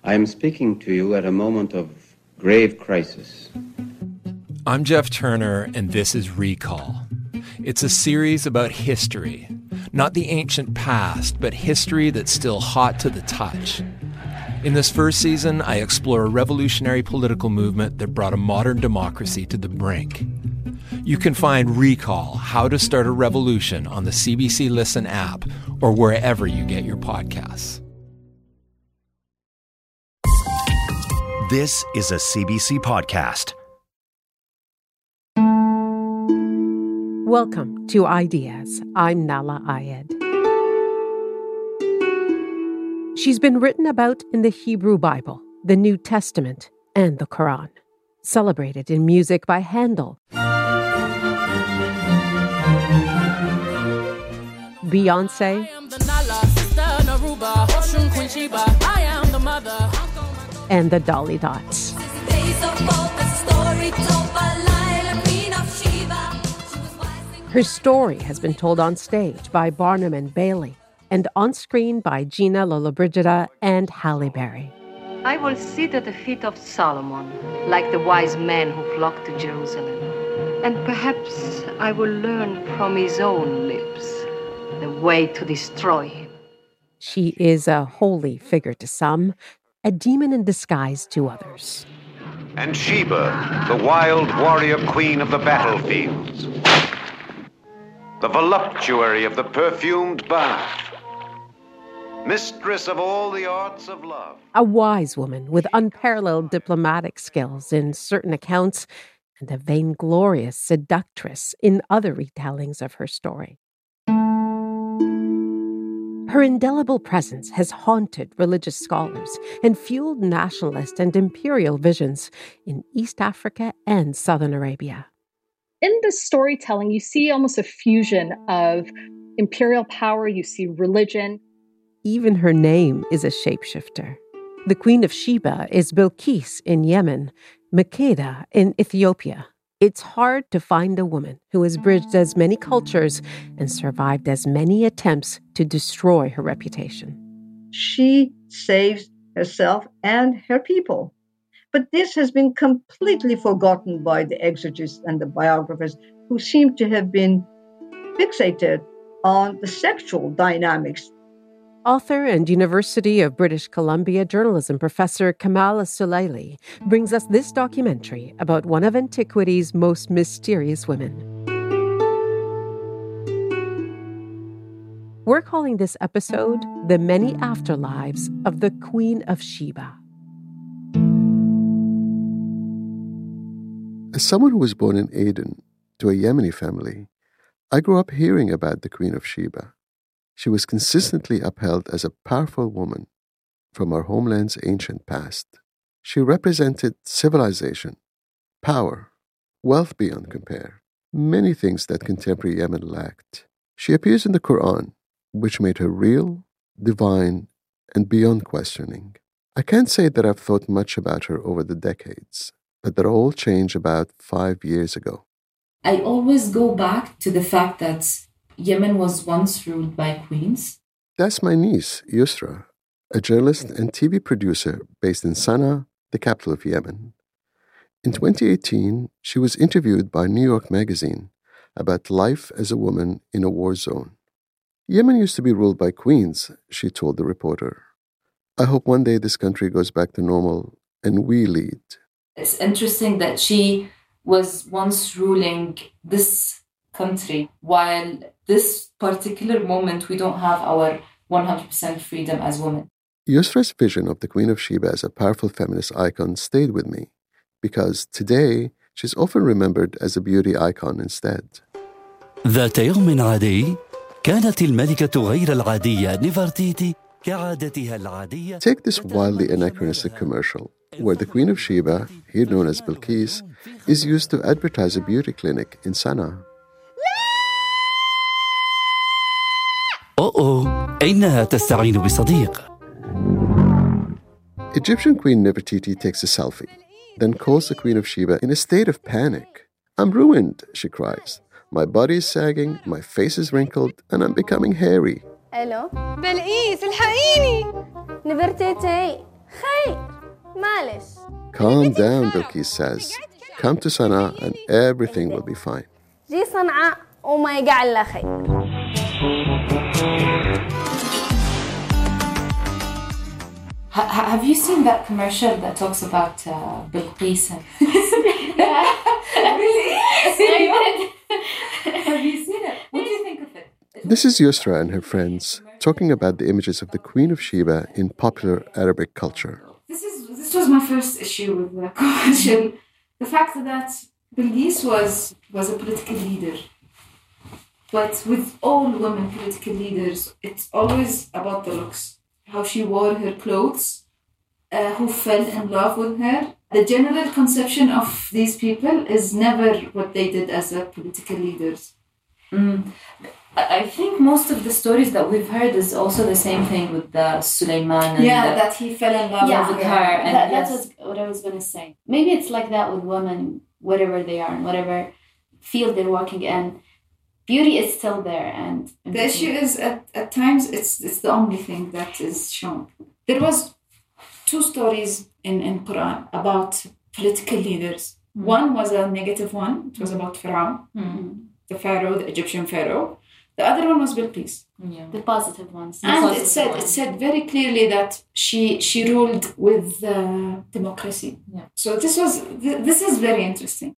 I am speaking to you at a moment of grave crisis. I'm Jeff Turner, and this is Recall. It's a series about history. Not the ancient past, but history that's still hot to the touch. In this first season, I explore a revolutionary political movement that brought a modern democracy to the brink. You can find Recall, How to Start a Revolution on the CBC Listen app or wherever you get your podcasts. This is a CBC podcast. Welcome to Ideas. I'm Nahlah Ayed. She's been written about in the Hebrew Bible, the New Testament, and the Quran. Celebrated in music by Handel, Beyonce, and the Dolly Dots. Her story has been told on stage by Barnum and Bailey and on screen by Gina Lollobrigida and Halle Berry. I will sit at the feet of Solomon, like the wise men who flocked to Jerusalem. And perhaps I will learn from his own lips the way to destroy him. She is a holy figure to some, a demon in disguise to others. And Sheba, the wild warrior queen of the battlefields. The voluptuary of the perfumed bath. Mistress of all the arts of love. A wise woman with unparalleled diplomatic skills in certain accounts and a vainglorious seductress in other retellings of her story. Her indelible presence has haunted religious scholars and fueled nationalist and imperial visions in East Africa and Southern Arabia. In this storytelling, you see almost a fusion of imperial power, you see religion. Even her name is a shapeshifter. The Queen of Sheba is Bilqis in Yemen, Makeda in Ethiopia. It's hard to find a woman who has bridged as many cultures and survived as many attempts to destroy her reputation. She saves herself and her people. But this has been completely forgotten by the exegists and the biographers who seem to have been fixated on the sexual dynamics. Author and University of British Columbia journalism professor Kamala Sulaili brings us this documentary about one of antiquity's most mysterious women. We're calling this episode The Many Afterlives of the Queen of Sheba. As someone who was born in Aden to a Yemeni family, I grew up hearing about the Queen of Sheba. She was consistently upheld as a powerful woman from our homeland's ancient past. She represented civilization, power, wealth beyond compare, many things that contemporary Yemen lacked. She appears in the Quran, which made her real, divine, and beyond questioning. I can't say that I've thought much about her over the decades, but that all changed about 5 years ago. I always go back to the fact that Yemen was once ruled by queens. That's my niece, Yusra, a journalist and TV producer based in Sana'a, the capital of Yemen. In 2018, she was interviewed by New York Magazine about life as a woman in a war zone. Yemen used to be ruled by queens, she told the reporter. I hope one day this country goes back to normal and we lead. It's interesting that she was once ruling this country, while this particular moment we don't have our 100% freedom as women. Yusra's vision of the Queen of Sheba as a powerful feminist icon stayed with me, because today she's often remembered as a beauty icon instead. ذات يوم عادي كانت الملكة غير العادية نفرتيتي كعادتها العادية. Take this wildly anachronistic commercial, where the Queen of Sheba, here known as Bilqis, is used to advertise a beauty clinic in Sana'a. إنها تستعين بصديق. Egyptian Queen Nefertiti takes a selfie, then calls the Queen of Sheba in a state of panic. I'm ruined, she cries. My body is sagging, my face is wrinkled, and I'm becoming hairy. الو بلقيس الحقيني نفرتيتي Calm down, Bilqis says. Come to Sana'a and everything will be fine. Have you seen that commercial that talks about Bilqis? Really? Have you seen it? What do you think of it? This is Yusra and her friends talking about the images of the Queen of Sheba in popular Arabic culture. This was my first issue with the commercial. The fact that Bilqis was a political leader. But with all women political leaders, it's always about the looks. How she wore her clothes, who fell in love with her. The general conception of these people is never what they did as political leaders. I think most of the stories that we've heard is also the same thing with the Sulaiman. And that he fell in love with her. And that's what I was going to say. Maybe it's like that with women, wherever they are, and whatever field they're working in. Beauty is still there. And the issue is, at times, it's the only thing that is shown. There was 2 stories in Quran about political leaders. One was a negative one. It was about Pharaoh, the Pharaoh, the Egyptian Pharaoh. The other one was Bilqis. Yeah. The positive ones. And it said very clearly that she ruled with democracy. Yeah. So this is very interesting.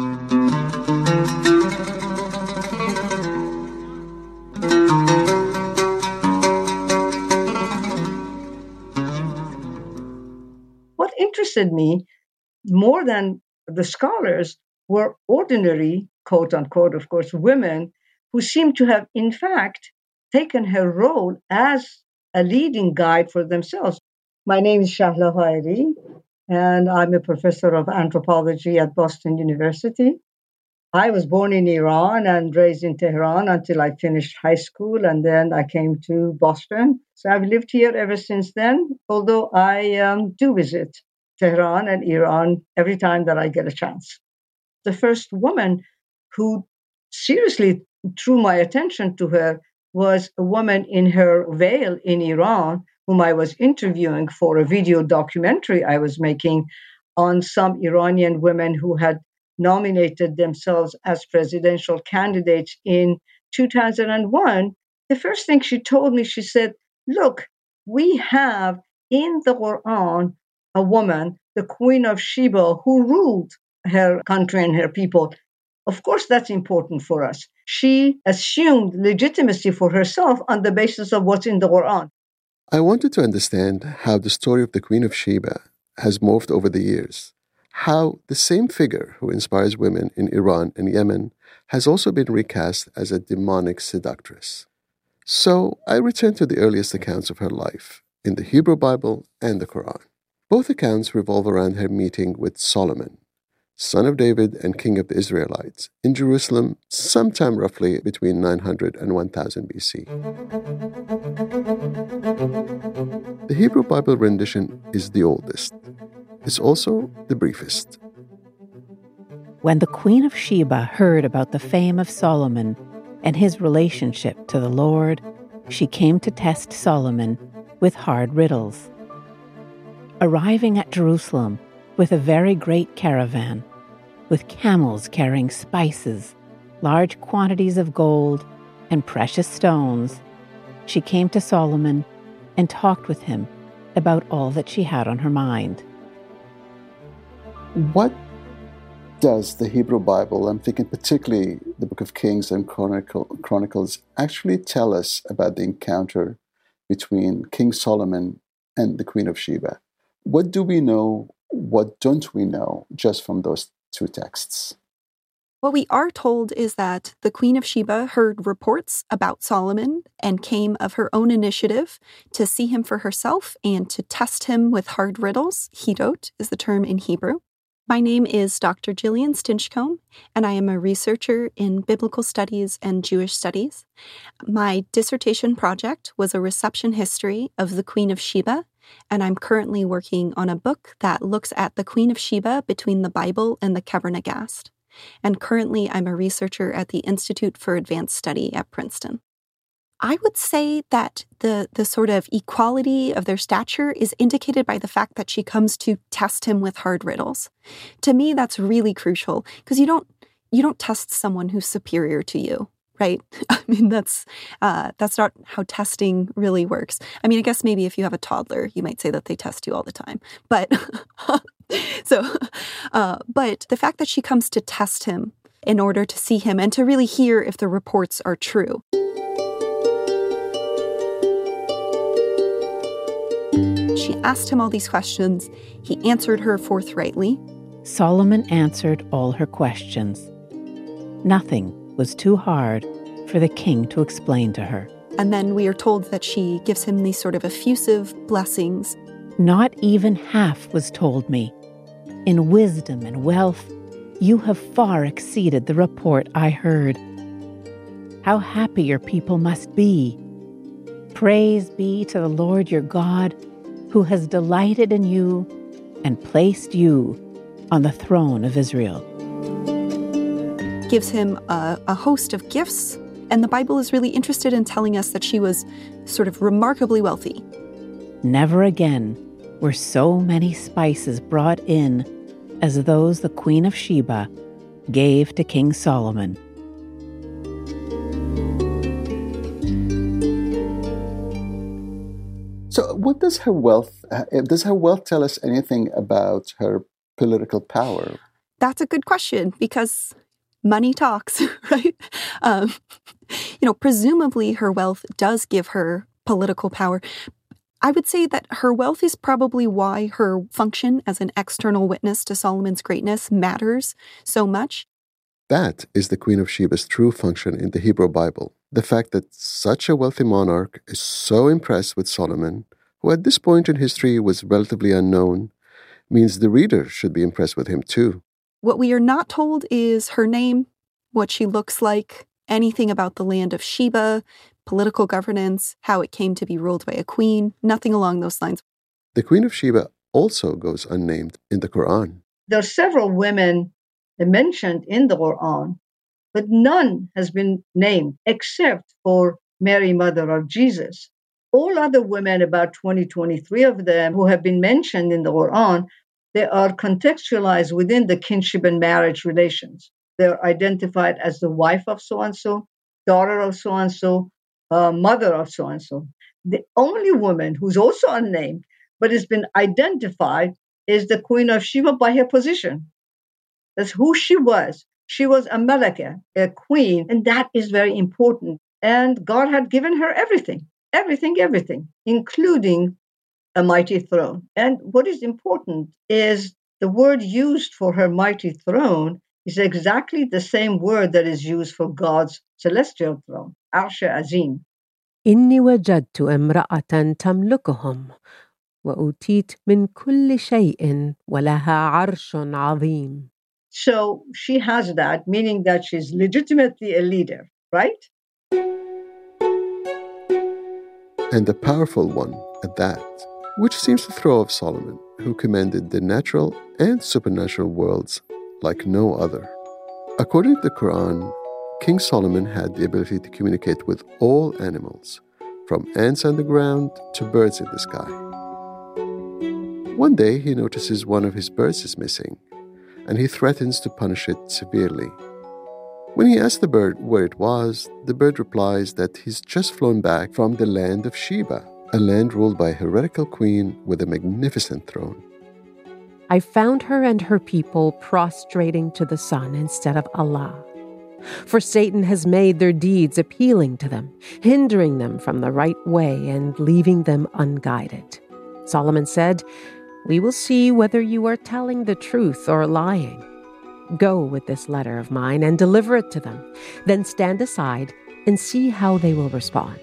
What interested me more than the scholars were ordinary, quote unquote, of course, women who seemed to have, in fact, taken her role as a leading guide for themselves. My name is Shahla Hairi, and I'm a professor of anthropology at Boston University. I was born in Iran and raised in Tehran until I finished high school, and then I came to Boston. So I've lived here ever since then, although I do visit Tehran and Iran every time that I get a chance. The first woman who seriously drew my attention to her was a woman in her veil in Iran, whom I was interviewing for a video documentary I was making on some Iranian women who had nominated themselves as presidential candidates in 2001. The first thing she told me, she said, look, we have in the Quran a woman, the Queen of Sheba, who ruled her country and her people. Of course, that's important for us. She assumed legitimacy for herself on the basis of what's in the Quran. I wanted to understand how the story of the Queen of Sheba has morphed over the years. How the same figure who inspires women in Iran and Yemen has also been recast as a demonic seductress. So I returned to the earliest accounts of her life in the Hebrew Bible and the Quran. Both accounts revolve around her meeting with Solomon, son of David and king of the Israelites, in Jerusalem sometime roughly between 900 and 1000 BC. The Hebrew Bible rendition is the oldest. It's also the briefest. When the Queen of Sheba heard about the fame of Solomon and his relationship to the Lord, she came to test Solomon with hard riddles. Arriving at Jerusalem with a very great caravan, with camels carrying spices, large quantities of gold, and precious stones, she came to Solomon and talked with him about all that she had on her mind. What does the Hebrew Bible, I'm thinking particularly the Book of Kings and Chronicles, actually tell us about the encounter between King Solomon and the Queen of Sheba? What do we know? What don't we know just from those 2 texts? What we are told is that the Queen of Sheba heard reports about Solomon and came of her own initiative to see him for herself and to test him with hard riddles. Hidot is the term in Hebrew. My name is Dr. Jillian Stinchcomb, and I am a researcher in biblical studies and Jewish studies. My dissertation project was a reception history of the Queen of Sheba, and I'm currently working on a book that looks at the Queen of Sheba between the Bible and the Kebra Nagast. And currently I'm a researcher at the Institute for Advanced Study at Princeton. I would say that the sort of equality of their stature is indicated by the fact that she comes to test him with hard riddles. To me, that's really crucial because you don't test someone who's superior to you, right? I mean, that's not how testing really works. I mean, I guess maybe if you have a toddler, you might say that they test you all the time. But but the fact that she comes to test him in order to see him and to really hear if the reports are true. She asked him all these questions. He answered her forthrightly. Solomon answered all her questions. Nothing was too hard for the king to explain to her. And then we are told that she gives him these sort of effusive blessings. Not even half was told me. In wisdom and wealth, you have far exceeded the report I heard. How happy your people must be. Praise be to the Lord your God, who has delighted in you and placed you on the throne of Israel. Gives him a host of gifts, and the Bible is really interested in telling us that she was sort of remarkably wealthy. Never again were so many spices brought in as those the Queen of Sheba gave to King Solomon. So what does her wealth tell us anything about her political power? That's a good question because money talks, right? Presumably her wealth does give her political power. I would say that her wealth is probably why her function as an external witness to Solomon's greatness matters so much. That is the Queen of Sheba's true function in the Hebrew Bible. The fact that such a wealthy monarch is so impressed with Solomon, who at this point in history was relatively unknown, means the reader should be impressed with him too. What we are not told is her name, what she looks like, anything about the land of Sheba, political governance, how it came to be ruled by a queen, nothing along those lines. The Queen of Sheba also goes unnamed in the Quran. There are several women mentioned in the Quran, but none has been named except for Mary, mother of Jesus. All other women, about 23 of them, who have been mentioned in the Quran, they are contextualized within the kinship and marriage relations. They're identified as the wife of so-and-so, daughter of so-and-so, mother of so-and-so. The only woman who's also unnamed, but has been identified, is the Queen of Sheba by her position. That's who she was. She was a Malaka, a queen, and that is very important. And God had given her everything, including a mighty throne. And what is important is the word used for her mighty throne is exactly the same word that is used for God's celestial throne, Arsh Azim. إني وجدت امرأة تملكهم وأوتيت من كل شيء ولها عرش عظيم. So she has that, meaning that she's legitimately a leader, right? And a powerful one at that, which seems to throw off Solomon, who commanded the natural and supernatural worlds like no other. According to the Quran, King Solomon had the ability to communicate with all animals, from ants on the ground to birds in the sky. One day, he notices one of his birds is missing, and he threatens to punish it severely. When he asks the bird where it was, the bird replies that he's just flown back from the land of Sheba, a land ruled by a heretical queen with a magnificent throne. I found her and her people prostrating to the sun instead of Allah. For Satan has made their deeds appealing to them, hindering them from the right way and leaving them unguided. Solomon said, "We will see whether you are telling the truth or lying. Go with this letter of mine and deliver it to them. Then stand aside and see how they will respond."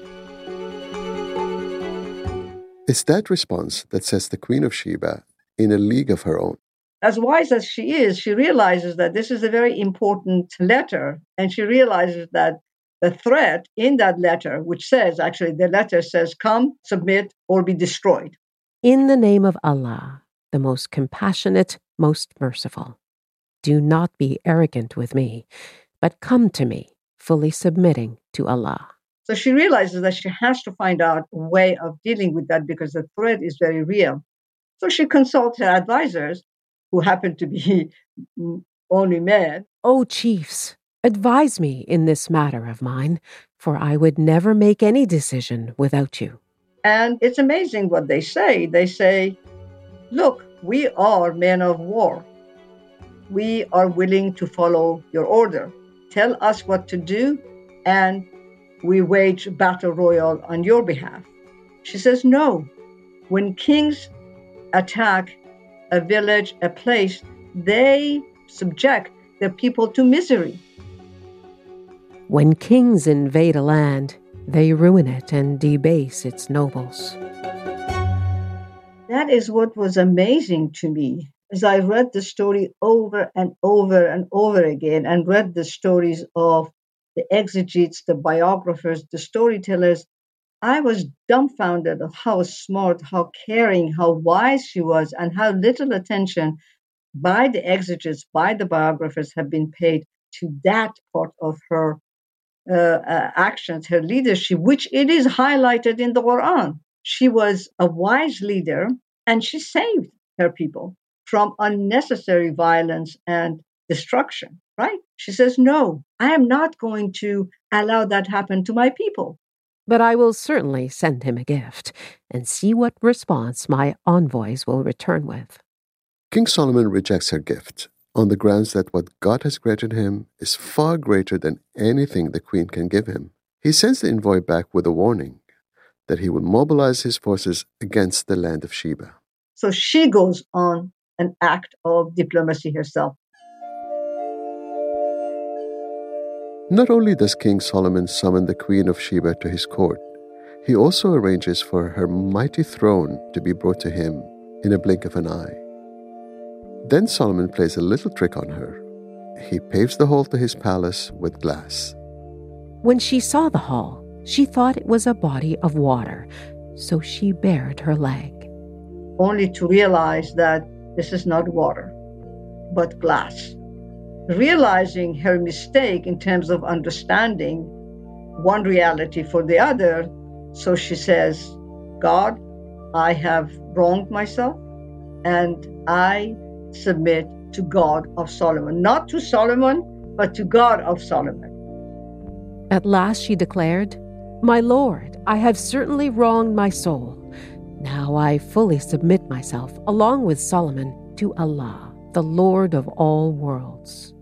It's that response that sets the Queen of Sheba in a league of her own. As wise as she is, she realizes that this is a very important letter, and she realizes that the threat in that letter, which says, actually, the letter says, "Come, submit, or be destroyed." In the name of Allah, the most compassionate, most merciful, do not be arrogant with me, but come to me, fully submitting to Allah. So she realizes that she has to find out a way of dealing with that because the threat is very real. So she consults her advisors, who happen to be only men. "O chiefs, advise me in this matter of mine, for I would never make any decision without you." And it's amazing what they say. They say, look, we are men of war. We are willing to follow your order. Tell us what to do, and we wage battle royal on your behalf. She says, no. When kings attack a village, a place, they subject their people to misery. When kings invade a land, they ruin it and debase its nobles. That is what was amazing to me as I read the story over and over and over again and read the stories of the exegetes, the biographers, the storytellers. I was dumbfounded of how smart, how caring, how wise she was, and how little attention by the exegetes, by the biographers have been paid to that part of her actions, her leadership, which it is highlighted in the Quran. She was a wise leader, and she saved her people from unnecessary violence and destruction, right? She says, no, I am not going to allow that happen to my people. But I will certainly send him a gift and see what response my envoys will return with. King Solomon rejects her gift on the grounds that what God has granted him is far greater than anything the queen can give him. He sends the envoy back with a warning that he will mobilize his forces against the land of Sheba. So she goes on an act of diplomacy herself. Not only does King Solomon summon the Queen of Sheba to his court, he also arranges for her mighty throne to be brought to him in a blink of an eye. Then Solomon plays a little trick on her. He paves the hall to his palace with glass. When she saw the hall, she thought it was a body of water, so she bared her leg. Only to realize that this is not water, but glass. Realizing her mistake in terms of understanding one reality for the other, so she says, God, I have wronged myself, and I submit to God of Solomon. Not to Solomon, but to God of Solomon. At last she declared, "My Lord, I have certainly wronged my soul. Now I fully submit myself, along with Solomon, to Allah, the Lord of all worlds."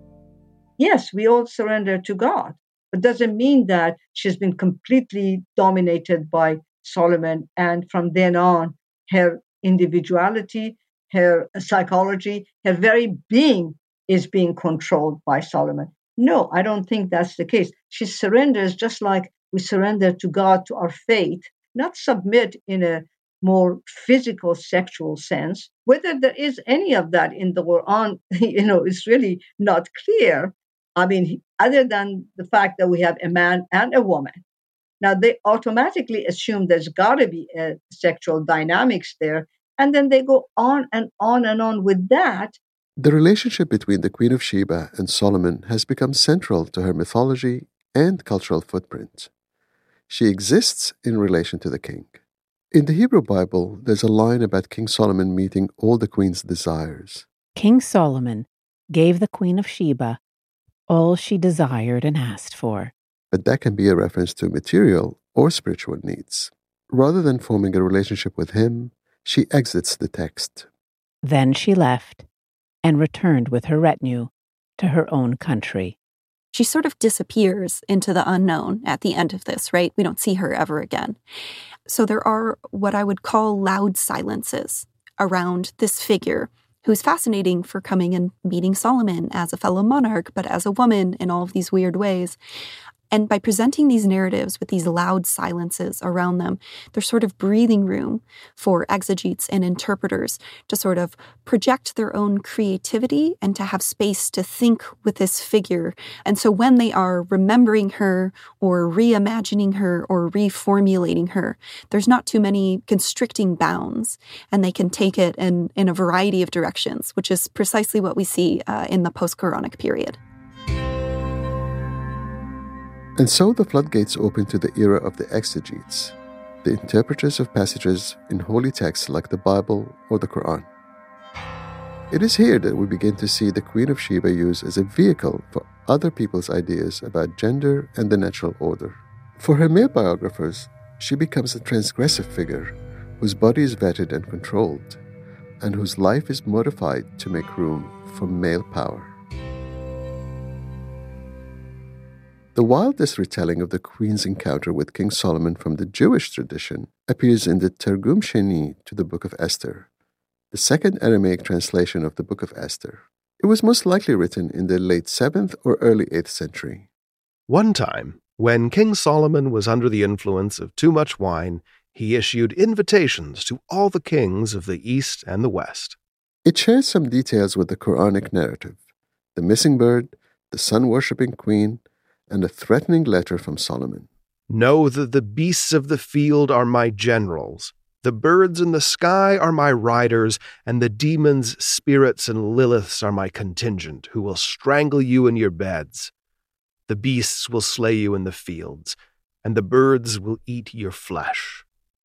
Yes, we all surrender to God. It doesn't mean that she's been completely dominated by Solomon, and from then on, her individuality, her psychology, her very being is being controlled by Solomon. No, I don't think that's the case. She surrenders just like we surrender to God, to our faith, not submit in a more physical, sexual sense. Whether there is any of that in the Quran, is really not clear. I mean, other than the fact that we have a man and a woman. Now, they automatically assume there's got to be a sexual dynamics there, and then they go on and on and on with that. The relationship between the Queen of Sheba and Solomon has become central to her mythology and cultural footprint. She exists in relation to the king. In the Hebrew Bible, there's a line about King Solomon meeting all the queen's desires. King Solomon gave the Queen of Sheba all she desired and asked for. But that can be a reference to material or spiritual needs. Rather than forming a relationship with him, she exits the text. Then she left and returned with her retinue to her own country. She sort of disappears into the unknown at the end of this, right? We don't see her ever again. So there are what I would call loud silences around this figure who's fascinating for coming and meeting Solomon as a fellow monarch, but as a woman in all of these weird ways. And by presenting these narratives with these loud silences around them, there's sort of breathing room for exegetes and interpreters to sort of project their own creativity and to have space to think with this figure. And so when they are remembering her or reimagining her or reformulating her, there's not too many constricting bounds, and they can take it in a variety of directions, which is precisely what we see in the post-Quranic period. And so the floodgates open to the era of the exegetes, the interpreters of passages in holy texts like the Bible or the Quran. It is here that we begin to see the Queen of Sheba used as a vehicle for other people's ideas about gender and the natural order. For her male biographers, she becomes a transgressive figure whose body is vetted and controlled, and whose life is modified to make room for male power. The wildest retelling of the Queen's encounter with King Solomon from the Jewish tradition appears in the Targum Sheni to the Book of Esther, the second Aramaic translation of the Book of Esther. It was most likely written in the late 7th or early 8th century. One time, when King Solomon was under the influence of too much wine, he issued invitations to all the kings of the East and the West. It shares some details with the Quranic narrative, the missing bird, the sun-worshipping queen, and a threatening letter from Solomon. Know that the beasts of the field are my generals, the birds in the sky are my riders, and the demons, spirits, and Liliths are my contingent, who will strangle you in your beds. The beasts will slay you in the fields, and the birds will eat your flesh.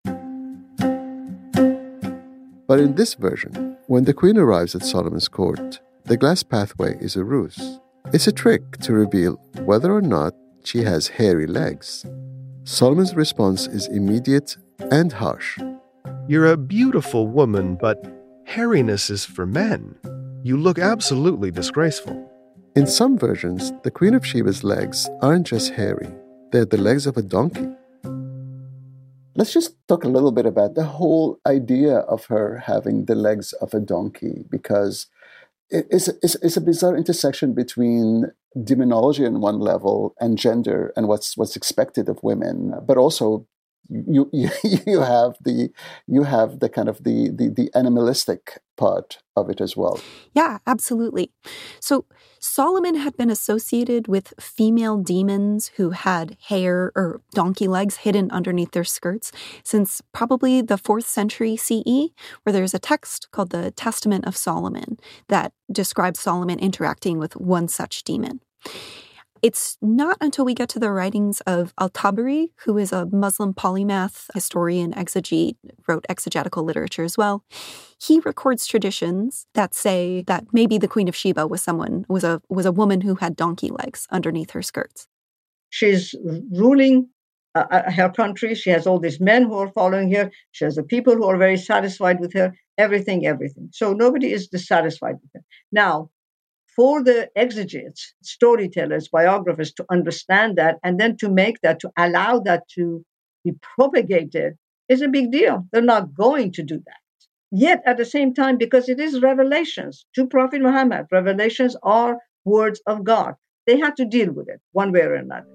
But in this version, when the queen arrives at Solomon's court, the glass pathway is a ruse. It's a trick to reveal whether or not she has hairy legs. Solomon's response is immediate and harsh. You're a beautiful woman, but hairiness is for men. You look absolutely disgraceful. In some versions, the Queen of Sheba's legs aren't just hairy, they're the legs of a donkey. Let's just talk a little bit about the whole idea of her having the legs of a donkey, because it's a bizarre intersection between demonology on one level and gender and what's expected of women, but also you have the kind of the animalistic part of it as well. Yeah, absolutely. So Solomon had been associated with female demons who had hair or donkey legs hidden underneath their skirts since probably the 4th century CE, where there's a text called the Testament of Solomon that describes Solomon interacting with one such demon. It's not until we get to the writings of Al-Tabari, who is a Muslim polymath, historian, exegete, wrote exegetical literature as well. He records traditions that say that maybe the Queen of Sheba was a woman who had donkey legs underneath her skirts. She's ruling her country. She has all these men who are following her. She has the people who are very satisfied with her. Everything. So nobody is dissatisfied with her. Now, for the exegetes, storytellers, biographers to understand that and then to make that, to allow that to be propagated is a big deal. They're not going to do that. Yet at the same time, because it is revelations to Prophet Muhammad, revelations are words of God. They had to deal with it one way or another.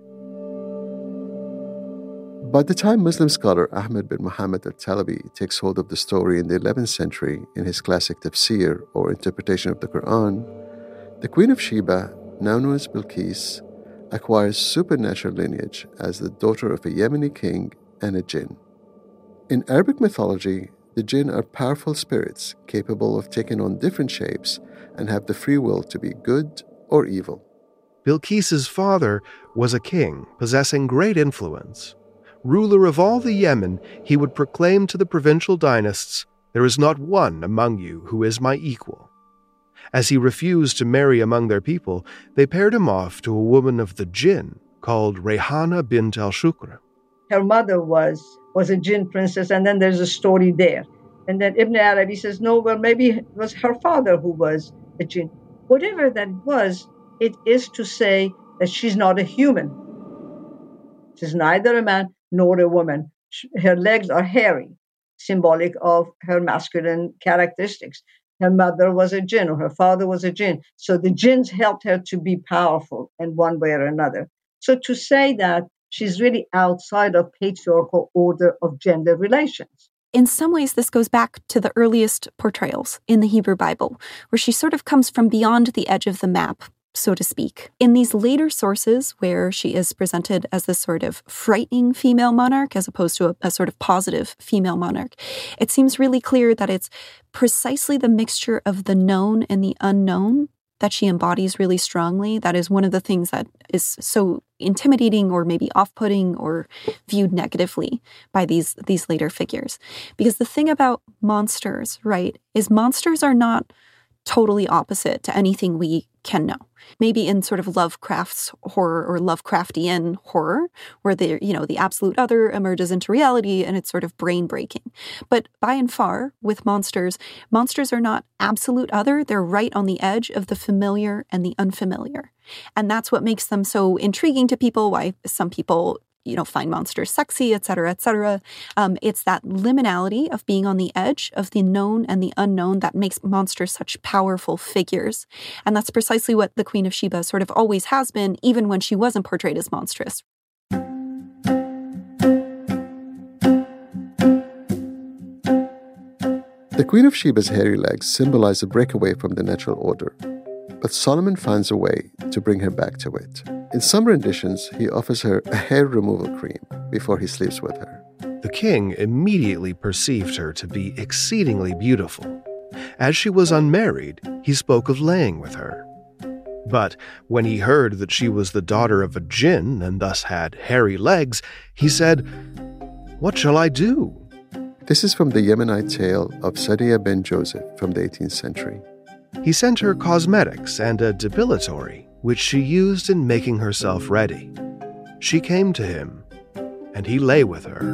By the time Muslim scholar Ahmed bin Muhammad al-Talabi takes hold of the story in the 11th century in his classic tafsir or interpretation of the Quran, the Queen of Sheba, now known as Bilqis, acquires supernatural lineage as the daughter of a Yemeni king and a jinn. In Arabic mythology, the jinn are powerful spirits capable of taking on different shapes and have the free will to be good or evil. Bilqis's father was a king possessing great influence. Ruler of all the Yemen, he would proclaim to the provincial dynasts, "There is not one among you who is my equal." As he refused to marry among their people, they paired him off to a woman of the jinn called Rayhana bint al-Shukr. Her mother was a jinn princess, and then there's a story there. And then Ibn Arabi says, no, well, maybe it was her father who was a jinn. Whatever that was, it is to say that she's not a human. She's neither a man nor a woman. Her legs are hairy, symbolic of her masculine characteristics. Her mother was a jinn or her father was a jinn. So the jinns helped her to be powerful in one way or another. So to say that she's really outside of patriarchal order of gender relations. In some ways, this goes back to the earliest portrayals in the Hebrew Bible, where she sort of comes from beyond the edge of the map, so to speak. In these later sources, where she is presented as this sort of frightening female monarch, as opposed to a sort of positive female monarch, it seems really clear that it's precisely the mixture of the known and the unknown that she embodies really strongly. That is one of the things that is so intimidating or maybe off-putting or viewed negatively by these later figures. Because the thing about monsters, right, is monsters are not totally opposite to anything we can know. Maybe in sort of Lovecraft's horror or Lovecraftian horror, where the absolute other emerges into reality and it's sort of brain-breaking. But by and far, with monsters are not absolute other. They're right on the edge of the familiar and the unfamiliar. And that's what makes them so intriguing to people, why some people find monsters sexy, et cetera, et cetera. It's that liminality of being on the edge of the known and the unknown that makes monsters such powerful figures. And that's precisely what the Queen of Sheba sort of always has been, even when she wasn't portrayed as monstrous. The Queen of Sheba's hairy legs symbolize a breakaway from the natural order, but Solomon finds a way to bring her back to it. In some renditions, he offers her a hair removal cream before he sleeps with her. The king immediately perceived her to be exceedingly beautiful. As she was unmarried, he spoke of laying with her. But when he heard that she was the daughter of a jinn and thus had hairy legs, he said, "What shall I do?" This is from the Yemenite tale of Sadia ben Joseph from the 18th century. He sent her cosmetics and a depilatory, which she used in making herself ready. She came to him, and he lay with her.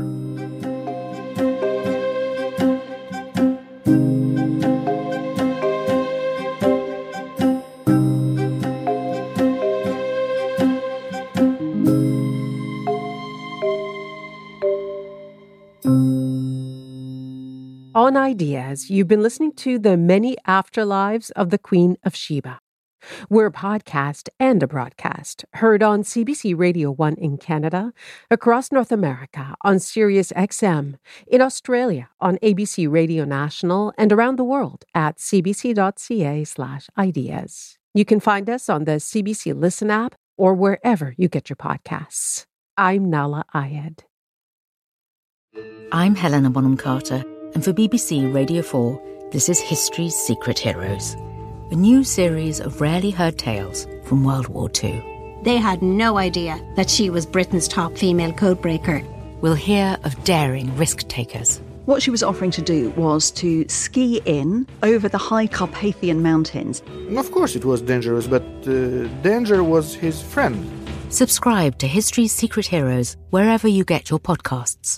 On Ideas, you've been listening to The Many Afterlives of the Queen of Sheba. We're a podcast and a broadcast, heard on CBC Radio 1 in Canada, across North America on Sirius XM, in Australia on ABC Radio National, and around the world at cbc.ca/ideas. You can find us on the CBC Listen app or wherever you get your podcasts. I'm Nala Ayed. I'm Helena Bonham Carter, and for BBC Radio 4, this is History's Secret Heroes, a new series of rarely heard tales from World War II. They had no idea that she was Britain's top female codebreaker. We'll hear of daring risk-takers. What she was offering to do was to ski in over the high Carpathian mountains. Of course it was dangerous, but danger was his friend. Subscribe to History's Secret Heroes wherever you get your podcasts.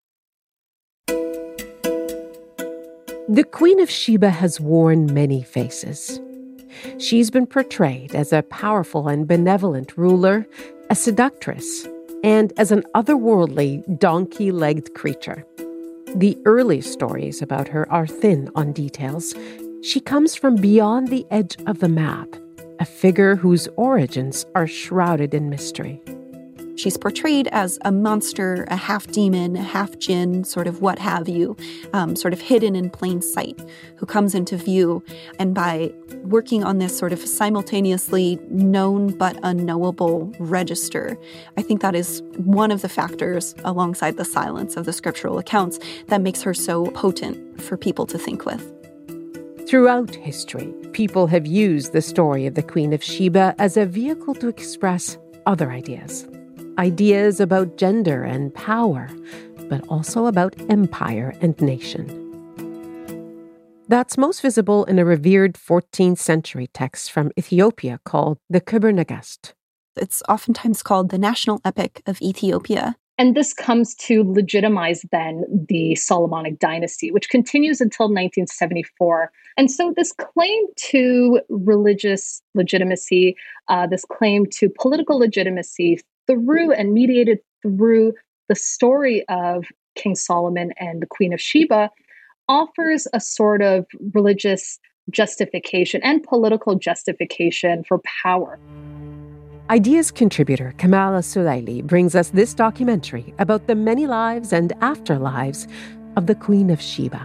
The Queen of Sheba has worn many faces. She's been portrayed as a powerful and benevolent ruler, a seductress, and as an otherworldly, donkey-legged creature. The early stories about her are thin on details. She comes from beyond the edge of the map, a figure whose origins are shrouded in mystery. She's portrayed as a monster, a half-demon, a half-jinn, sort of what have you, sort of hidden in plain sight, who comes into view. And by working on this sort of simultaneously known but unknowable register, I think that is one of the factors, alongside the silence of the scriptural accounts, that makes her so potent for people to think with. Throughout history, people have used the story of the Queen of Sheba as a vehicle to express other ideas. Ideas about gender and power, but also about empire and nation. That's most visible in a revered 14th century text from Ethiopia called the Kebir Nagast. It's oftentimes called the national epic of Ethiopia. And this comes to legitimize then the Solomonic dynasty, which continues until 1974. And so this claim to religious legitimacy, this claim to political legitimacy through and mediated through the story of King Solomon and the Queen of Sheba, offers a sort of religious justification and political justification for power. Ideas contributor Kamala Sulaili brings us this documentary about the many lives and afterlives of the Queen of Sheba.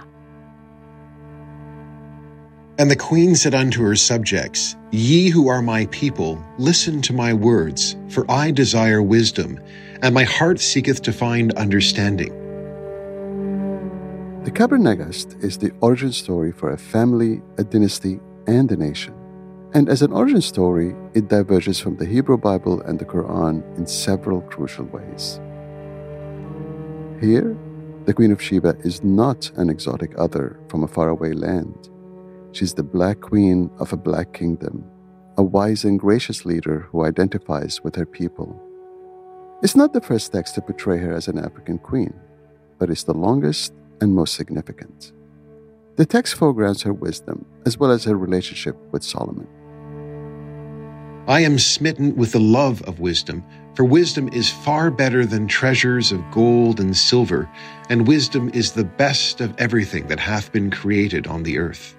And the queen said unto her subjects, Ye who are my people, listen to my words, for I desire wisdom, and my heart seeketh to find understanding. The Kebir Nagast is the origin story for a family, a dynasty, and a nation. And as an origin story, it diverges from the Hebrew Bible and the Quran in several crucial ways. Here, the Queen of Sheba is not an exotic other from a faraway land. She's the Black Queen of a Black kingdom, a wise and gracious leader who identifies with her people. It's not the first text to portray her as an African queen, but it's the longest and most significant. The text foregrounds her wisdom as well as her relationship with Solomon. I am smitten with the love of wisdom, for wisdom is far better than treasures of gold and silver, and wisdom is the best of everything that hath been created on the earth.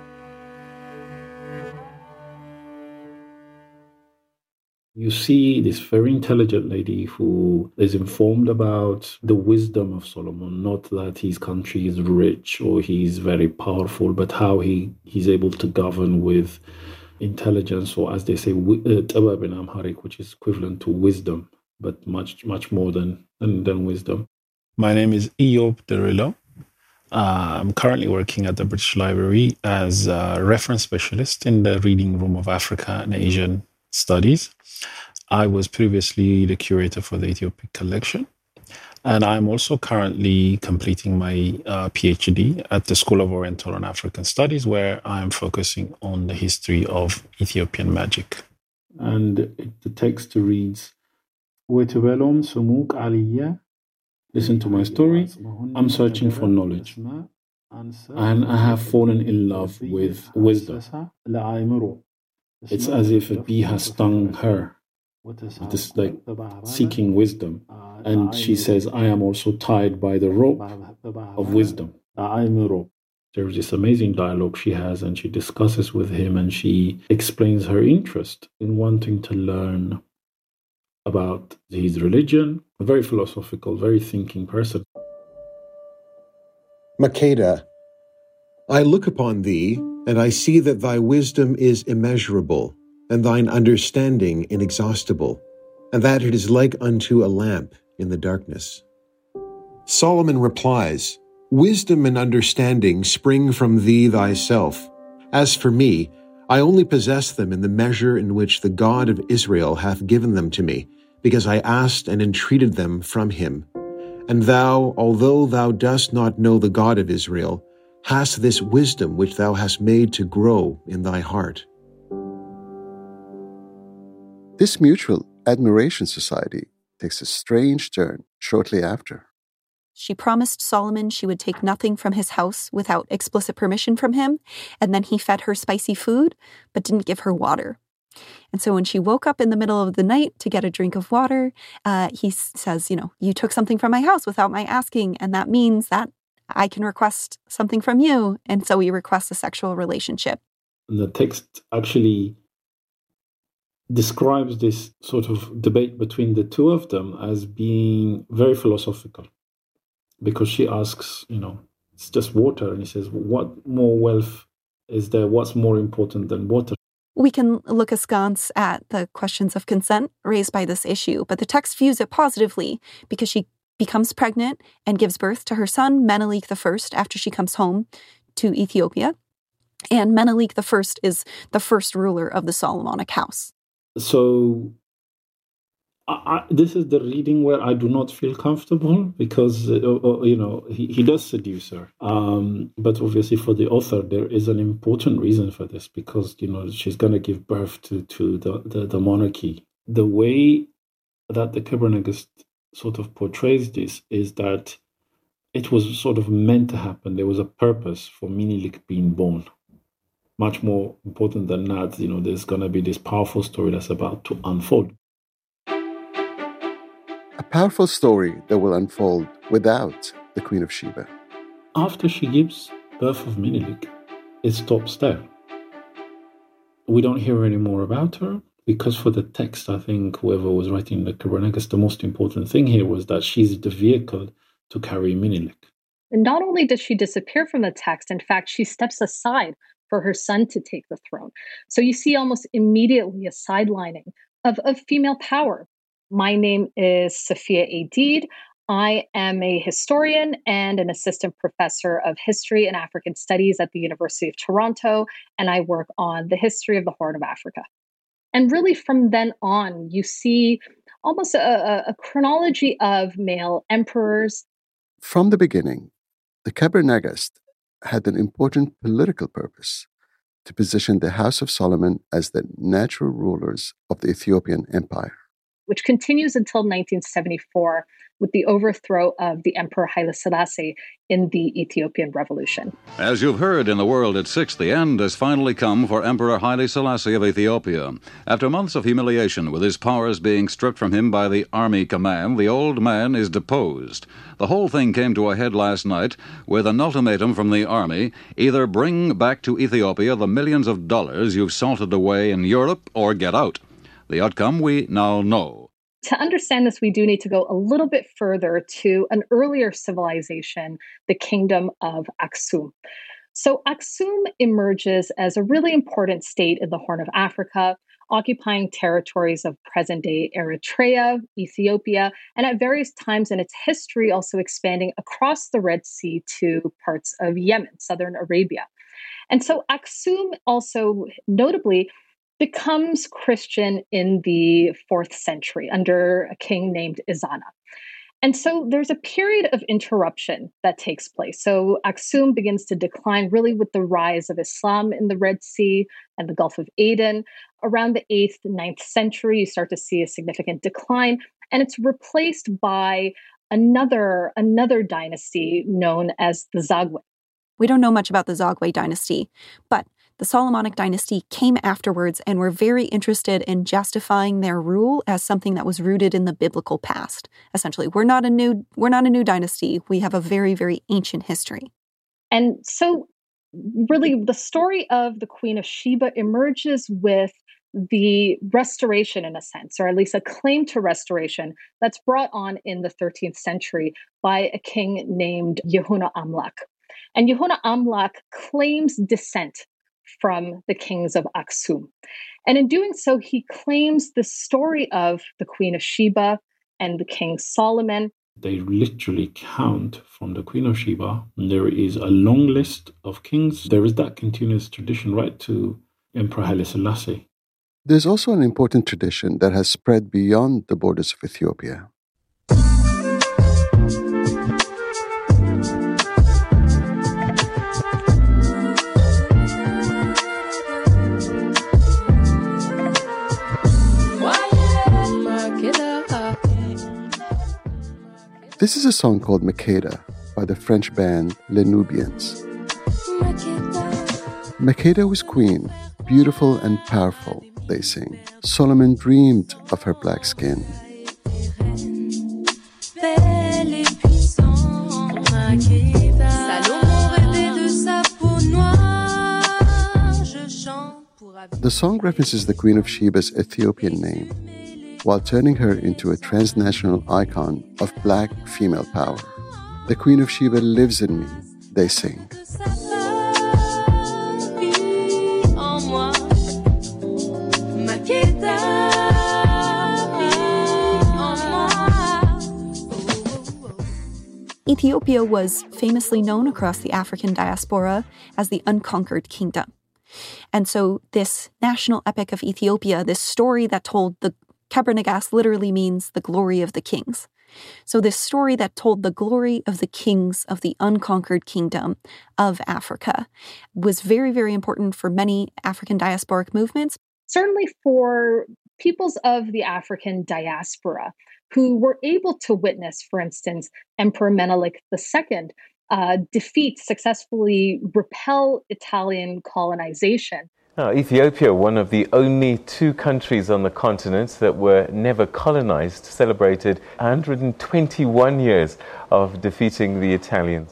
You see this very intelligent lady who is informed about the wisdom of Solomon, not that his country is rich or he's very powerful, but how he's able to govern with intelligence, or as they say, tabab in Amharic, which is equivalent to wisdom, but much more than wisdom. My name is Eyob Derillo. I'm currently working at the British Library as a reference specialist in the Reading Room of Africa and Asian Studies. I was previously the curator for the Ethiopic collection, and I'm also currently completing my PhD at the School of Oriental and African Studies, where I'm focusing on the history of Ethiopian magic. And the text reads, listen to my story. I'm searching for knowledge, and I have fallen in love with wisdom. It's as if a bee has stung her. It is like seeking wisdom. And she says, I am also tied by the rope of wisdom. There's this amazing dialogue she has, and she discusses with him, and she explains her interest in wanting to learn about his religion. A very philosophical, very thinking person. Makeda, I look upon thee, and I see that thy wisdom is immeasurable, and thine understanding inexhaustible, and that it is like unto a lamp in the darkness. Solomon replies, Wisdom and understanding spring from thee thyself. As for me, I only possess them in the measure in which the God of Israel hath given them to me, because I asked and entreated them from him. And thou, although thou dost not know the God of Israel, hast this wisdom which thou hast made to grow in thy heart. This mutual admiration society takes a strange turn shortly after. She promised Solomon she would take nothing from his house without explicit permission from him, and then he fed her spicy food, but didn't give her water. And so when she woke up in the middle of the night to get a drink of water, he says, you took something from my house without my asking, and that means that I can request something from you. And so he requests a sexual relationship. And the text actually describes this sort of debate between the two of them as being very philosophical. Because she asks, it's just water. And he says, what more wealth is there? What's more important than water? We can look askance at the questions of consent raised by this issue, but the text views it positively because she becomes pregnant and gives birth to her son, Menelik I, after she comes home to Ethiopia. And Menelik I is the first ruler of the Solomonic house. So this is the reading where I do not feel comfortable because, he does seduce her. But obviously for the author, there is an important reason for this because, she's going to give birth to the monarchy. The way that the Kebra sort of portrays this is that it was sort of meant to happen. There was a purpose for Menelik being born. Much more important than that, there's going to be this powerful story that's about to unfold. A powerful story that will unfold without the Queen of Sheba. After she gives birth of Menelik, it stops there. We don't hear any more about her because for the text, I think whoever was writing the Kebra, the most important thing here was that she's the vehicle to carry Menelik. And not only does she disappear from the text, in fact, she steps aside for her son to take the throne. So you see almost immediately a sidelining of female power. My name is Sophia Adid. I am a historian and an assistant professor of history and African studies at the University of Toronto, and I work on the history of the Horn of Africa. And really, from then on, you see almost a chronology of male emperors. From the beginning, the Kebra Nagast had an important political purpose to position the House of Solomon as the natural rulers of the Ethiopian Empire, which continues until 1974 with the overthrow of the Emperor Haile Selassie in the Ethiopian Revolution. As you've heard in The World at 6, the end has finally come for Emperor Haile Selassie of Ethiopia. After months of humiliation, with his powers being stripped from him by the army command, the old man is deposed. The whole thing came to a head last night with an ultimatum from the army: either bring back to Ethiopia the millions of dollars you've salted away in Europe or get out. The outcome we now know. To understand this, we do need to go a little bit further to an earlier civilization, the Kingdom of Aksum. So Aksum emerges as a really important state in the Horn of Africa, occupying territories of present-day Eritrea, Ethiopia, and at various times in its history also expanding across the Red Sea to parts of Yemen, southern Arabia. And so Aksum also notably becomes Christian in the 4th century under a king named Ezana. And so there's a period of interruption that takes place. So Aksum begins to decline really with the rise of Islam in the Red Sea and the Gulf of Aden. Around the 8th, 9th century, you start to see a significant decline, and it's replaced by another dynasty known as the Zagwe. We don't know much about the Zagwe dynasty, but the Solomonic dynasty came afterwards and were very interested in justifying their rule as something that was rooted in the biblical past. Essentially, we're not a new dynasty. We have a very, very ancient history. And so really the story of the Queen of Sheba emerges with the restoration, in a sense, or at least a claim to restoration that's brought on in the 13th century by a king named Yehuna Amlak. And Yehuna Amlak claims descent from the kings of Aksum. And in doing so, he claims the story of the Queen of Sheba and the King Solomon. They literally count from the Queen of Sheba. There is a long list of kings. There is that continuous tradition right to Emperor Haile Selassie. There's also an important tradition that has spread beyond the borders of Ethiopia. This is a song called Makeda by the French band Les Nubians. Makeda was queen, beautiful and powerful, they sing. Solomon dreamed of her black skin. The song references the Queen of Sheba's Ethiopian name, while turning her into a transnational icon of black female power. The Queen of Sheba lives in me, they sing. Ethiopia was famously known across the African diaspora as the unconquered kingdom. And so this national epic of Ethiopia, this story that told the Kebra Nagast literally means the glory of the kings. So this story that told the glory of the kings of the unconquered kingdom of Africa was very, very important for many African diasporic movements. Certainly for peoples of the African diaspora who were able to witness, for instance, Emperor Menelik II successfully repel Italian colonization. Now, Ethiopia, one of the only two countries on the continent that were never colonized, celebrated 121 years of defeating the Italians.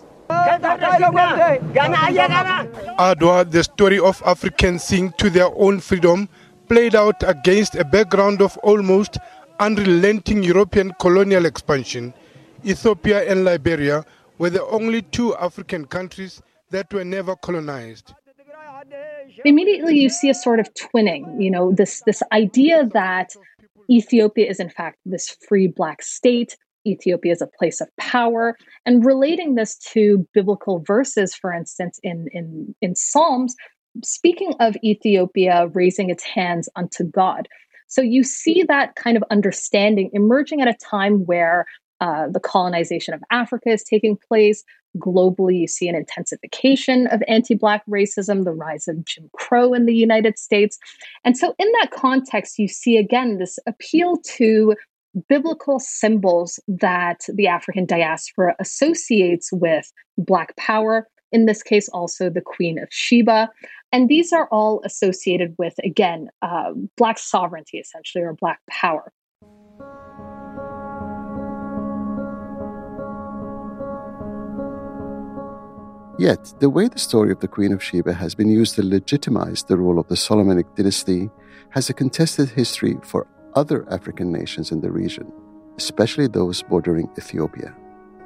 Adwa, the story of Africans seeking to their own freedom, played out against a background of almost unrelenting European colonial expansion. Ethiopia and Liberia were the only two African countries that were never colonized. Immediately you see a sort of twinning, this idea that Ethiopia is in fact this free black state, Ethiopia as a place of power, and relating this to biblical verses, for instance, in Psalms, speaking of Ethiopia raising its hands unto God. So you see that kind of understanding emerging at a time where the colonization of Africa is taking place. Globally, you see an intensification of anti-Black racism, the rise of Jim Crow in the United States. And so in that context, you see again this appeal to biblical symbols that the African diaspora associates with Black power, in this case also the Queen of Sheba. And these are all associated with, again, Black sovereignty, essentially, or Black power. Yet, the way the story of the Queen of Sheba has been used to legitimize the rule of the Solomonic dynasty has a contested history for other African nations in the region, especially those bordering Ethiopia.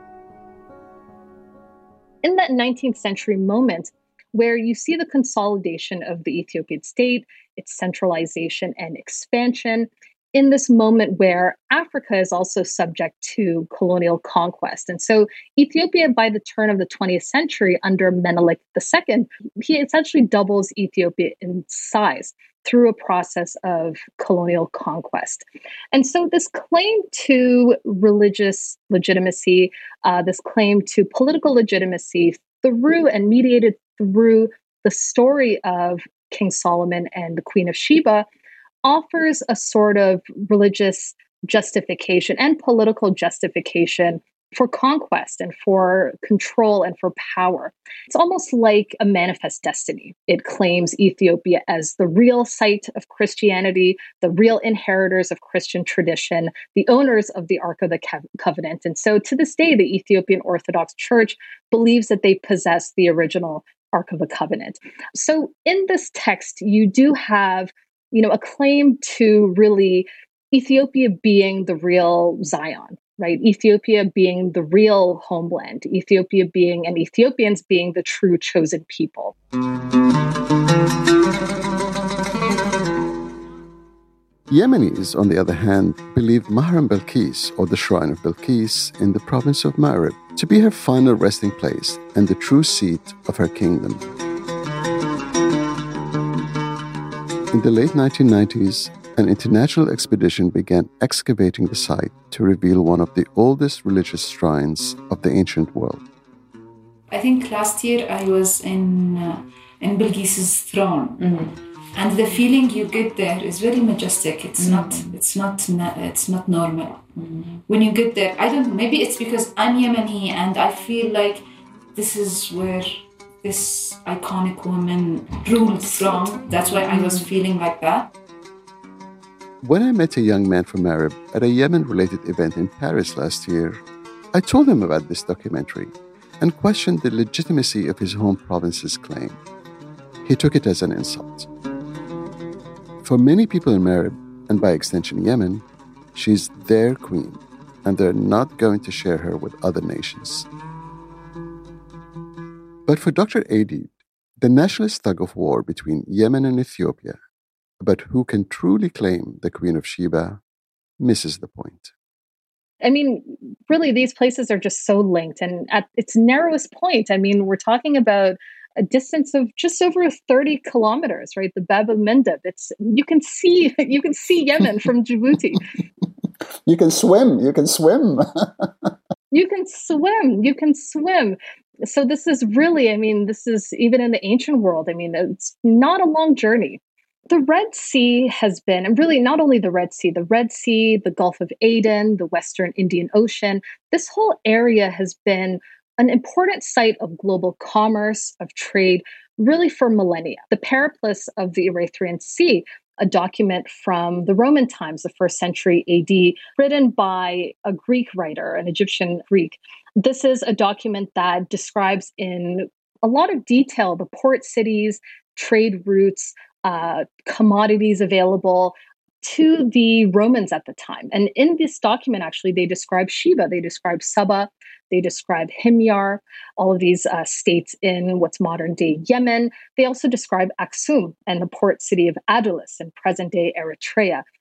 In that 19th century moment, where you see the consolidation of the Ethiopian state, its centralization and expansion, in this moment where Africa is also subject to colonial conquest. And so Ethiopia, by the turn of the 20th century, under Menelik II, he essentially doubles Ethiopia in size through a process of colonial conquest. And so this claim to religious legitimacy, this claim to political legitimacy through and mediated through the story of King Solomon and the Queen of Sheba, offers a sort of religious justification and political justification for conquest and for control and for power. It's almost like a manifest destiny. It claims Ethiopia as the real site of Christianity, the real inheritors of Christian tradition, the owners of the Ark of the Covenant. And so to this day, the Ethiopian Orthodox Church believes that they possess the original Ark of the Covenant. So in this text, you do have a claim to really Ethiopia being the real Zion, right? Ethiopia being the real homeland, Ethiopia being, and Ethiopians being the true chosen people. Yemenis, on the other hand, believe Mahram Belkis, or the Shrine of Belkis, in the province of Marib, to be her final resting place and the true seat of her kingdom. In the late 1990s, an international expedition began excavating the site to reveal one of the oldest religious shrines of the ancient world. I think last year I was in Belkis's throne, and the feeling you get there is very majestic. It's not normal. When you get there, I don't know. Maybe it's because I'm Yemeni and I feel like this is where this iconic woman ruled from. That's why I was feeling like that. When I met a young man from Marib at a Yemen-related event in Paris last year, I told him about this documentary and questioned the legitimacy of his home province's claim. He took it as an insult. For many people in Marib, and by extension Yemen, she's their queen, and they're not going to share her with other nations. But for Dr. Aidid, the nationalist tug-of-war between Yemen and Ethiopia about who can truly claim the Queen of Sheba misses the point. I mean, really, these places are just so linked. And at its narrowest point, I mean, we're talking about a distance of just over 30 kilometers, right? The Bab el-Mandeb. You can see Yemen from Djibouti. You can swim. You can swim. You can swim. So this is really, this is even in the ancient world. It's not a long journey. The Red Sea has been, and really not only the Red Sea, the Gulf of Aden, the Western Indian Ocean, this whole area has been an important site of global commerce, of trade, really for millennia. The Periplus of the Erythraean Sea, a document from the Roman times, the 1st century AD, written by a Greek writer, an Egyptian Greek. This is a document that describes in a lot of detail the port cities, trade routes, commodities available to the Romans at the time. And in this document, actually, they describe Sheba, they describe Saba, they describe Himyar, all of these states in what's modern-day Yemen. They also describe Aksum and the port city of Adulis in present-day Eritrea.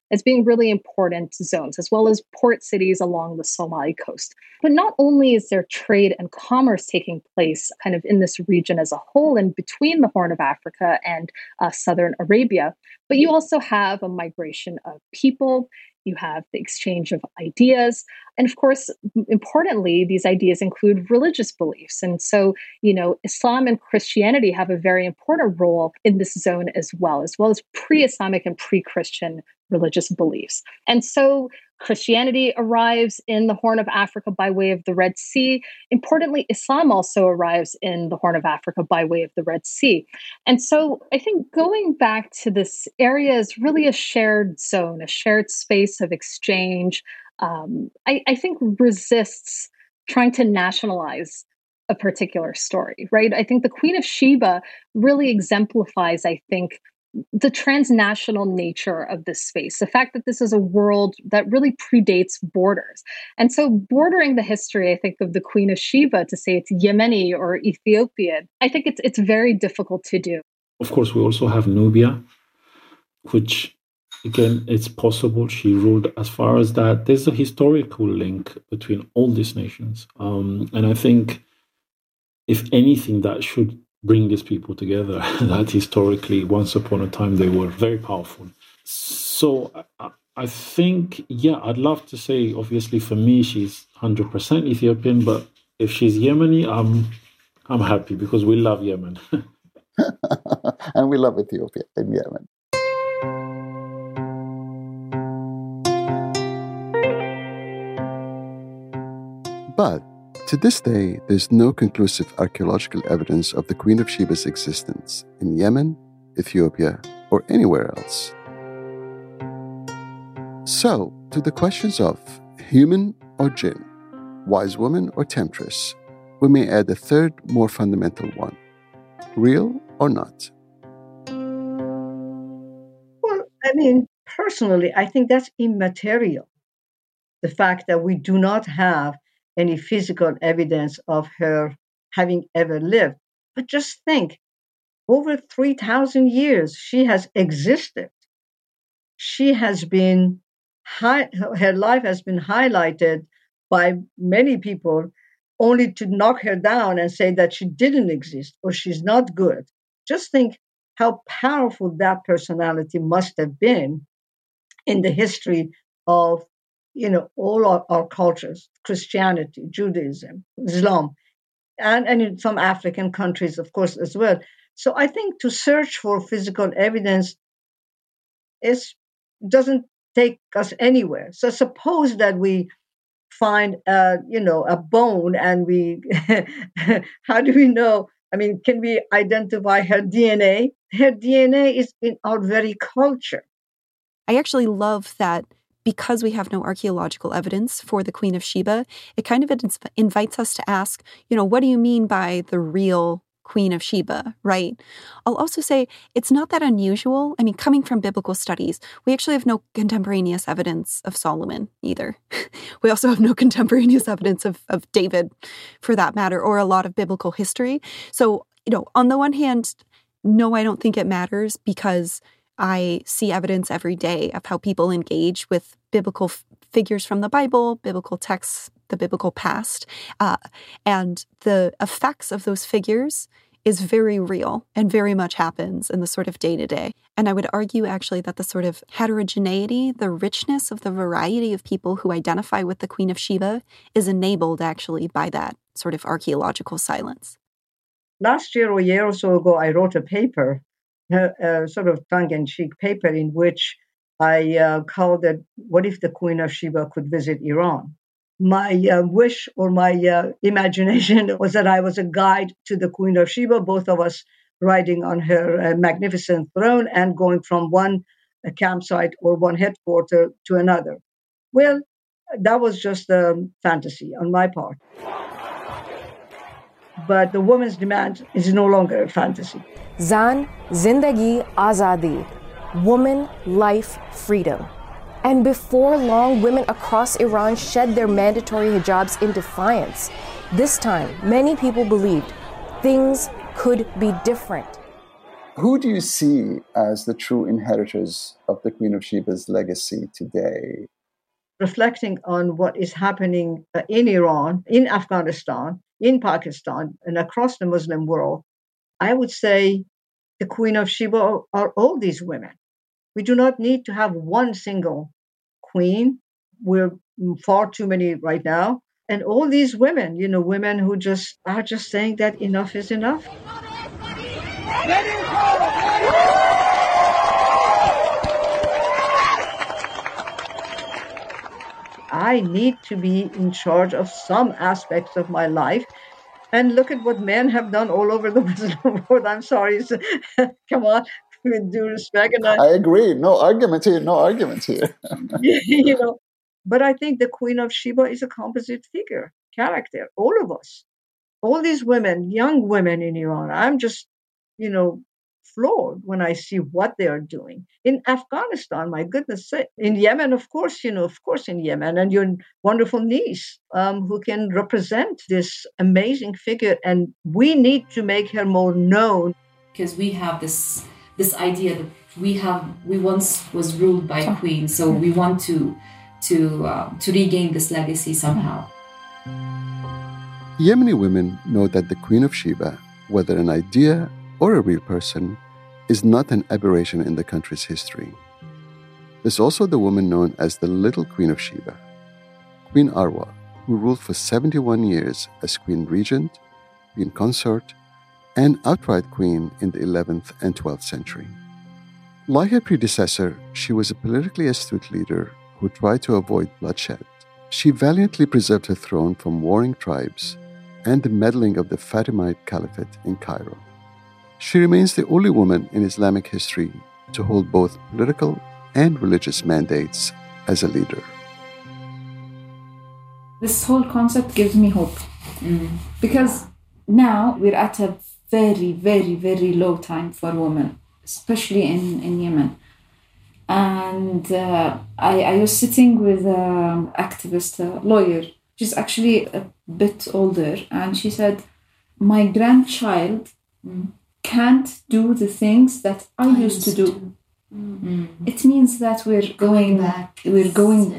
as being really important zones, as well as port cities along the Somali coast. But not only is there trade and commerce taking place kind of in this region as a whole and between the Horn of Africa and southern Arabia, but you also have a migration of people. You have the exchange of ideas. And of course, importantly, these ideas include religious beliefs. And so, Islam and Christianity have a very important role in this zone as well as pre-Islamic and pre-Christian religious beliefs. And so Christianity arrives in the Horn of Africa by way of the Red Sea. Importantly, Islam also arrives in the Horn of Africa by way of the Red Sea. And so I think going back to this area is really a shared zone, a shared space of exchange. I think resists trying to nationalize a particular story, right? I think the Queen of Sheba really exemplifies, I think, the transnational nature of this space, the fact that this is a world that really predates borders. And so bordering the history, I think, of the Queen of Sheba to say it's Yemeni or Ethiopian, I think it's very difficult to do. Of course, we also have Nubia, which, again, it's possible she ruled as far as that. There's a historical link between all these nations. And I think, if anything, that should bring these people together, that historically, once upon a time, they were very powerful. So I think, I'd love to say, obviously, for me, she's 100% Ethiopian, but if she's Yemeni, I'm happy because we love Yemen. And we love Ethiopia and Yemen. But to this day, there's no conclusive archaeological evidence of the Queen of Sheba's existence in Yemen, Ethiopia, or anywhere else. So, to the questions of human or jinn, wise woman or temptress, we may add a third, more fundamental one: real or not? Well, personally, I think that's immaterial. The fact that we do not have any physical evidence of her having ever lived. But just think, over 3,000 years, she has existed. She has been, her life has been highlighted by many people only to knock her down and say that she didn't exist or she's not good. Just think how powerful that personality must have been in the history of all our cultures, Christianity, Judaism, Islam, and in some African countries, of course, as well. So I think to search for physical evidence doesn't take us anywhere. So suppose that we find, a bone and we, how do we know? Can we identify her DNA? Her DNA is in our very culture. I actually love that because we have no archaeological evidence for the Queen of Sheba, it kind of invites us to ask, what do you mean by the real Queen of Sheba, right? I'll also say it's not that unusual. Coming from biblical studies, we actually have no contemporaneous evidence of Solomon either. We also have no contemporaneous evidence of David, for that matter, or a lot of biblical history. So, on the one hand, no, I don't think it matters because I see evidence every day of how people engage with biblical figures from the Bible, biblical texts, the biblical past. And the effects of those figures is very real and very much happens in the sort of day-to-day. And I would argue actually that the sort of heterogeneity, the richness of the variety of people who identify with the Queen of Sheba is enabled actually by that sort of archaeological silence. Last year or a year or so ago, I wrote a paper, a sort of tongue-in-cheek paper in which I called it, "What if the Queen of Sheba could visit Iran?" My wish or my imagination was that I was a guide to the Queen of Sheba, both of us riding on her magnificent throne and going from one campsite or one headquarter to another. Well, that was just a fantasy on my part. But the woman's demand is no longer a fantasy. Zan, Zindagi, Azadi, woman, life, freedom. And before long, women across Iran shed their mandatory hijabs in defiance. This time, many people believed things could be different. Who do you see as the true inheritors of the Queen of Sheba's legacy today? Reflecting on what is happening in Iran, in Afghanistan, in Pakistan, and across the Muslim world, I would say the Queen of Sheba are all these women. We do not need to have one single queen. We're far too many right now. And all these women, women who just are just saying that enough is enough. I need to be in charge of some aspects of my life. And look at what men have done all over the Muslim world. I'm sorry. Come on, with due respect. And I agree. No argument here. But I think the Queen of Sheba is a composite figure, character, all of us. All these women, young women in Iran, I'm just, floored when I see what they are doing. In Afghanistan, my goodness, in Yemen, of course in Yemen, and your wonderful niece who can represent this amazing figure. And we need to make her more known. Because we have this idea that we once was ruled by a queen, so we want to regain this legacy somehow. Yemeni women know that the Queen of Sheba, whether an idea or a real person, is not an aberration in the country's history. There's also the woman known as the Little Queen of Sheba, Queen Arwa, who ruled for 71 years as Queen Regent, Queen Consort, and outright queen in the 11th and 12th century. Like her predecessor, she was a politically astute leader who tried to avoid bloodshed. She valiantly preserved her throne from warring tribes and the meddling of the Fatimid Caliphate in Cairo. She remains the only woman in Islamic history to hold both political and religious mandates as a leader. This whole concept gives me hope. Because now we're at a very, very, very low time for women, especially in Yemen. And I was sitting with an activist, a lawyer. She's actually a bit older. And she said, my grandchild can't do the things that I used to do. It means that we're going back. We're going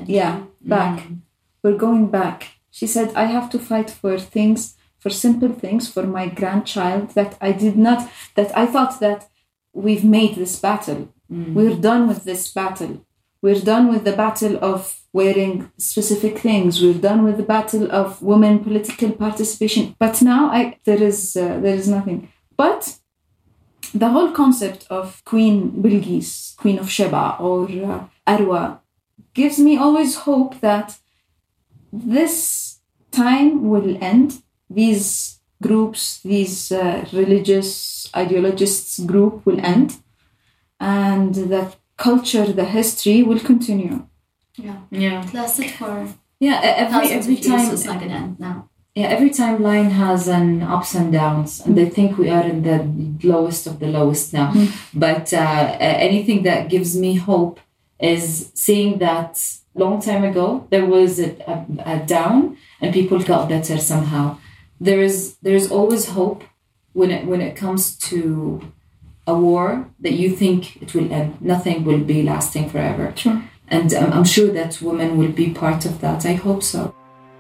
back. She said, I have to fight for simple things for my grandchild that I thought that we've made this battle. We're done with this battle. We're done with the battle of wearing specific things. We're done with the battle of women political participation. But now there is nothing. But the whole concept of Queen Bilqis, Queen of Sheba, or Arwa, gives me always hope that this time will end. These groups, these religious ideologists group will end, and the culture, the history will continue. Yeah. It lasted for every time it's not going to end now. Yeah, every timeline has an ups and downs, and I think we are in the lowest of the lowest now. But anything that gives me hope is seeing that long time ago there was a down, and people got better somehow. There's always hope when it comes to a war that you think it will end. Nothing will be lasting forever. Sure. And I'm sure that women will be part of that. I hope so.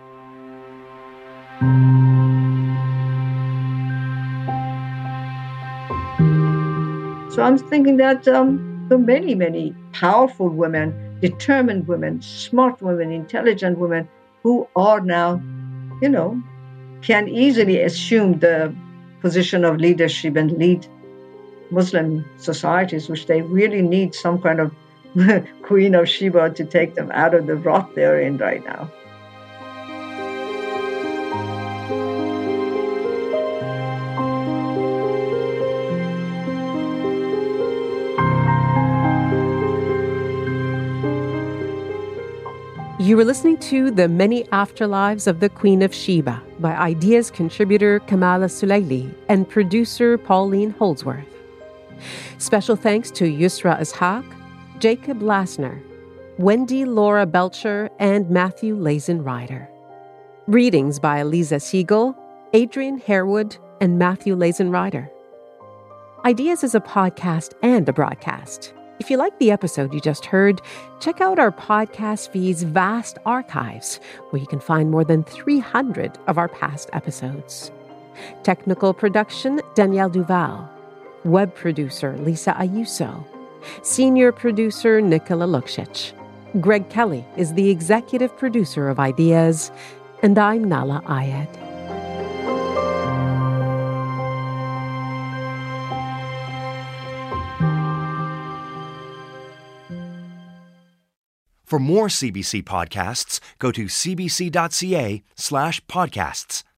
So I'm thinking that there are many, many powerful women, determined women, smart women, intelligent women who are now, can easily assume the position of leadership and lead Muslim societies, which they really need some kind of Queen of Sheba to take them out of the rot they're in right now. You were listening to The Many Afterlives of the Queen of Sheba by Ideas contributor Kamala Sulaili and producer Pauline Holdsworth. Special thanks to Yusra Ishaq, Jacob Lassner, Wendy Laura Belcher, and Matthew Lazen Ryder. Readings by Eliza Siegel, Adrian Harewood, and Matthew Lazen Ryder. Ideas is a podcast and a broadcast. If you like the episode you just heard, check out our podcast feed's vast archives, where you can find more than 300 of our past episodes. Technical production, Danielle Duval. Web producer, Lisa Ayuso. Senior producer, Nicola Luksic. Greg Kelly is the executive producer of Ideas, and I'm Nala Ayed. For more CBC podcasts, go to cbc.ca/podcasts.